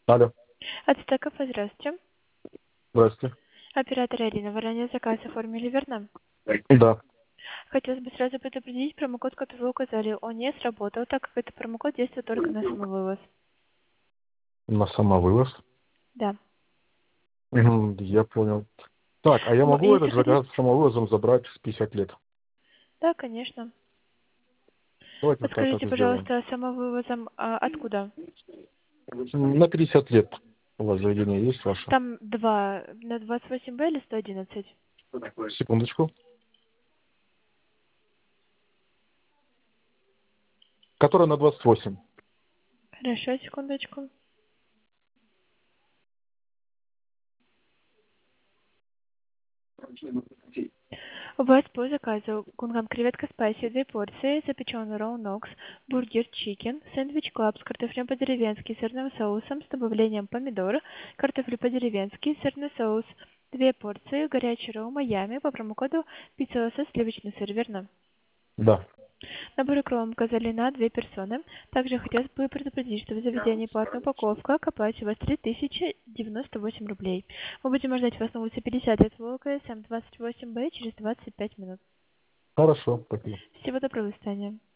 Алло, Ацтеков, здравствуйте. здравствуйте. Оператор Ирина, вы ранее заказ оформили, верно? Да, Хотелось бы сразу предупредить, промокод, который вы указали, он не сработал, так как этот промокод действует только на самовывоз. на самовывоз. Да. Я понял. Так, а я могу Если этот хотите... заказ с самовывозом забрать с 50 лет? Да, конечно. Давайте вот так Подскажите, это сделаем. пожалуйста, самовывозом откуда? На 50 лет у вас заведение есть ваше? Там два, на 28Б или 111? Секундочку. Которая на 28. Хорошо, секундочку. У вас по заказу кунган креветка спайси 2 порции, запеченный ролл нокс, бургер чикен, сэндвич клаб с картофелем по-деревенски, сырным соусом с добавлением помидор, картофель по-деревенски, сырный соус, 2 порции, горячий ролл Майами по промокоду пицца со сливочный сыр, верно? Да. Набор икру вам указали на 2 персоны. Также хотелось бы предупредить, что в заведении платная упаковка к оплате у вас 3098 рублей. Мы будем ждать вас на улице 50 лет ВЛКСМ 28Б через 25 минут. Хорошо, спасибо. Всего доброго, до свидания.